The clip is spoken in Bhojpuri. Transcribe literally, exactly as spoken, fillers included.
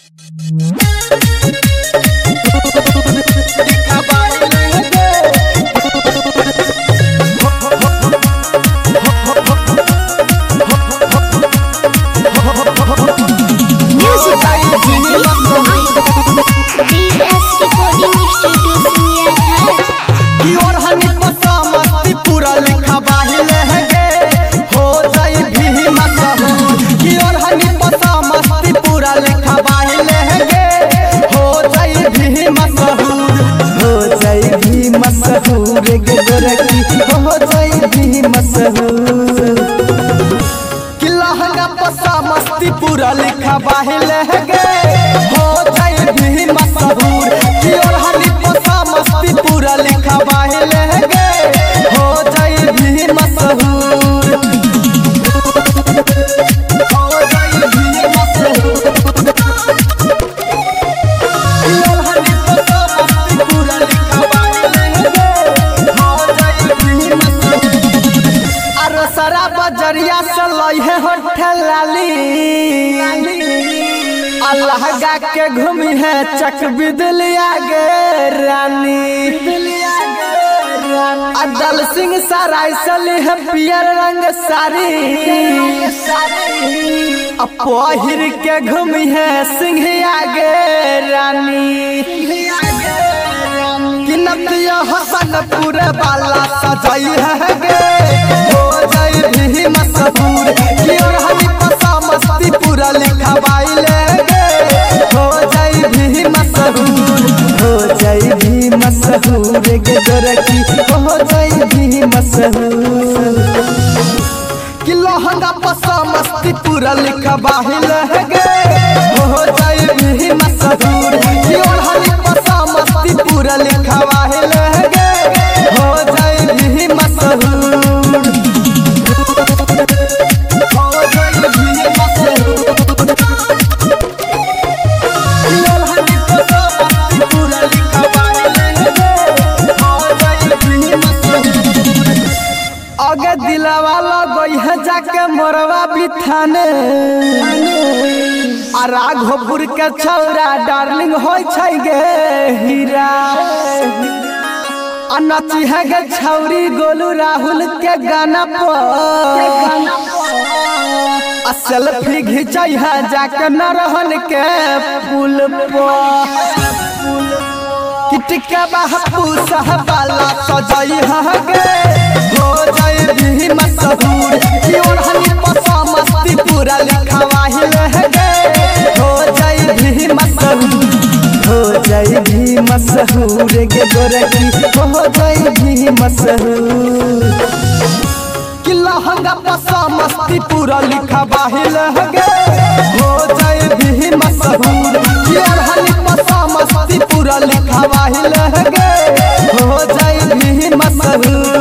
मस्ती पूरा लिखा बाहिल गे हो जाए भी मशहूर की और हनी पसा मस्ती पूरा लिखा बाहिल गे हो जाए भी मशहूर हो जाए भी मशहूर की और हनी पसा मस्ती पूरा लिखा बाहिल गे हो जाए भी मशहूर अरे सारा बजरिया से लई है होठल लाली अल्लाह गा के घूमी है चक बिदलिया गे रानी अदल सिंह सराय सली है पियर रंग सारी पहिर के घूमी है सिंहिया गे रानी किनतिया हसन पूरे बाला सजाई है गे हो जाई भी मशहूर की और हनी पसा मस्ती पूरा लिखा बाइले हो जाई भी मशहूर हो जाई भी मशहूर गे गोरकी हो जाई भी मशहूर कि लहंगा पसा मस्ती पूरा लिखा बाहिल गे हो जाई भी मशहूर कि और हनी पसा मस्ती पूरा लिखा बाहिल गे हो जाई भी मशहूर हो जाई भी मशहूर अगे दिलावा लगई है जाके मोरवा बिथाने आ राघोपुर के छौरा डार्लिंग होय छै गे हीरा आ नची है गे छौरी गोलू राहुल के गाना पर आ सेल्फी घिंचई है जाके नरहन के पुल पर किटका बापू सहबाला सजाई है गे हो जाए भी मशहूर की और हनी पसा मस्ती पूरा लिखा बाहिल गे हो जाए भी मशहूर हो जाए भी मशहूर गे गोरकी हो जाए भी मशहूर कि लहंगा पसा मस्ती पूरा लिखा बाहिल गे हो जाए भी मशहूर की और हनी पसा मस्ती पूरा लिखा बाहिल गे हो जाए भी मशहूर।